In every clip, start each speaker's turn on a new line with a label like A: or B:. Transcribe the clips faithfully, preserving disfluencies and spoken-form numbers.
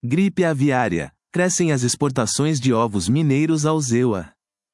A: Gripe aviária. Crescem as exportações de ovos mineiros ao Z E U A.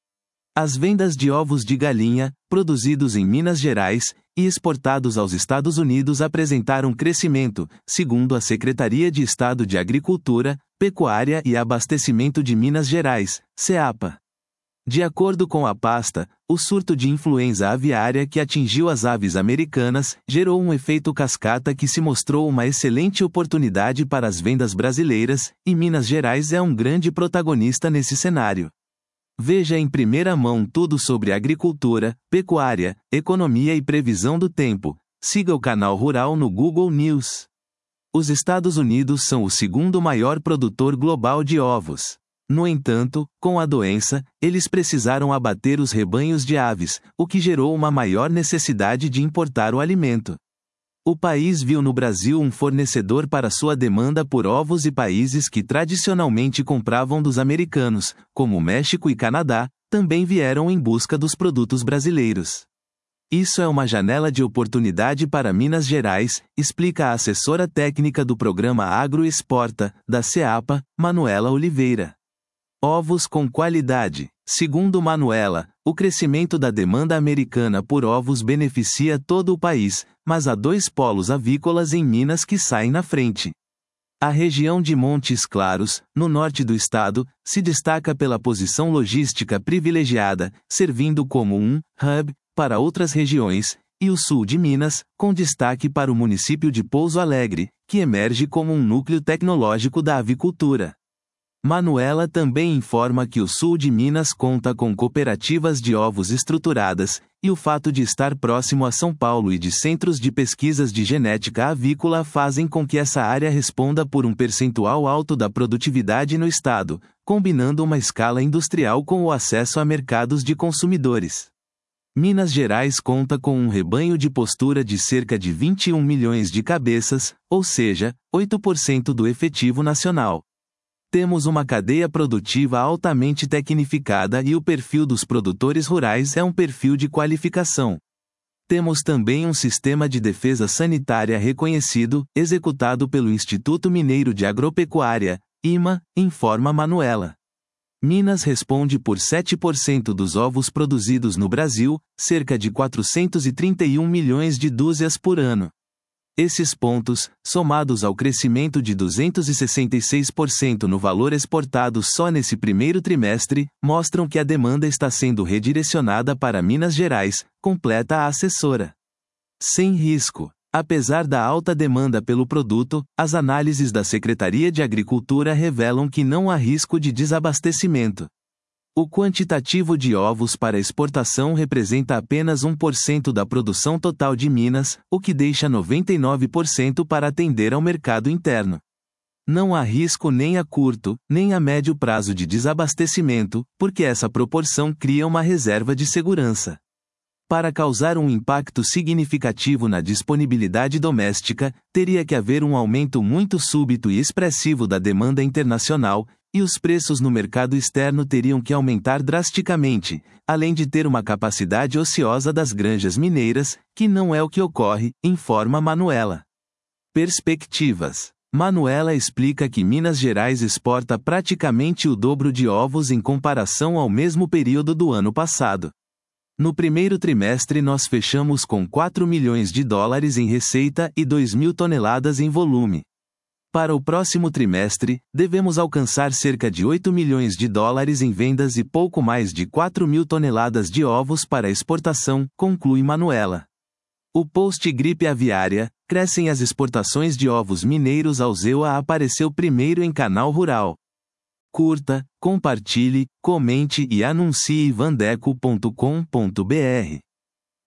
A: As vendas de ovos de galinha, produzidos em Minas Gerais, e exportados aos Estados Unidos apresentaram crescimento, segundo a Secretaria de Estado de Agricultura, Pecuária e Abastecimento de Minas Gerais, SEAPA. De acordo com a pasta, o surto de influenza aviária que atingiu as aves americanas gerou um efeito cascata que se mostrou uma excelente oportunidade para as vendas brasileiras, e Minas Gerais é um grande protagonista nesse cenário. Veja em primeira mão tudo sobre agricultura, pecuária, economia e previsão do tempo. Siga o canal Rural no Google News. Os Estados Unidos são o segundo maior produtor global de ovos. No entanto, com a doença, eles precisaram abater os rebanhos de aves, o que gerou uma maior necessidade de importar o alimento. O país viu no Brasil um fornecedor para sua demanda por ovos e países que tradicionalmente compravam dos americanos, como México e Canadá, também vieram em busca dos produtos brasileiros. Isso é uma janela de oportunidade para Minas Gerais, explica a assessora técnica do programa Agro Exporta, da SEAPA, Manuela Oliveira. Ovos com qualidade. Segundo Manuela, o crescimento da demanda americana por ovos beneficia todo o país, mas há dois polos avícolas em Minas que saem na frente. A região de Montes Claros, no norte do estado, se destaca pela posição logística privilegiada, servindo como um hub para outras regiões, e o sul de Minas, com destaque para o município de Pouso Alegre, que emerge como um núcleo tecnológico da avicultura. Manuela também informa que o sul de Minas conta com cooperativas de ovos estruturadas, e o fato de estar próximo a São Paulo e de centros de pesquisas de genética avícola fazem com que essa área responda por um percentual alto da produtividade no estado, combinando uma escala industrial com o acesso a mercados de consumidores. Minas Gerais conta com um rebanho de postura de cerca de vinte e um milhões de cabeças, ou seja, oito por cento do efetivo nacional. Temos uma cadeia produtiva altamente tecnificada e o perfil dos produtores rurais é um perfil de qualificação. Temos também um sistema de defesa sanitária reconhecido, executado pelo Instituto Mineiro de Agropecuária, I M A, informa Manuela. Minas responde por sete por cento dos ovos produzidos no Brasil, cerca de quatrocentos e trinta e um milhões de dúzias por ano. Esses pontos, somados ao crescimento de duzentos e sessenta e seis por cento no valor exportado só nesse primeiro trimestre, mostram que a demanda está sendo redirecionada para Minas Gerais, completa a assessora. Sem risco. Apesar da alta demanda pelo produto, as análises da Secretaria de Agricultura revelam que não há risco de desabastecimento. O quantitativo de ovos para exportação representa apenas um por cento da produção total de Minas, o que deixa noventa e nove por cento para atender ao mercado interno. Não há risco nem a curto, nem a médio prazo de desabastecimento, porque essa proporção cria uma reserva de segurança. Para causar um impacto significativo na disponibilidade doméstica, teria que haver um aumento muito súbito e expressivo da demanda internacional, e os preços no mercado externo teriam que aumentar drasticamente, além de ter uma capacidade ociosa das granjas mineiras, que não é o que ocorre, informa Manuela. Perspectivas. Manuela explica que Minas Gerais exporta praticamente o dobro de ovos em comparação ao mesmo período do ano passado. No primeiro trimestre nós fechamos com quatro milhões de dólares em receita e dois mil toneladas em volume. Para o próximo trimestre, devemos alcançar cerca de oito milhões de dólares em vendas e pouco mais de quatro mil toneladas de ovos para exportação, conclui Manuela. O post gripe aviária, crescem as exportações de ovos mineiros ao Z E U A apareceu primeiro em canal Rural. Curta, compartilhe, comente e anuncie vandeco ponto com ponto br.